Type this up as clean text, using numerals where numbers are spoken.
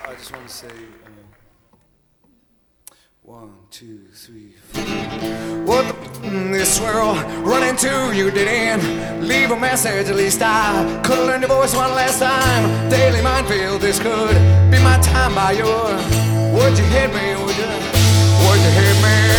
I just want to say, 1, 2, 3, 4. What the this world run into you didn't leave a message. At least I could have learned your voice one last time. Daily minefield, this could be my time by your. Would you hit me? Would you hit me?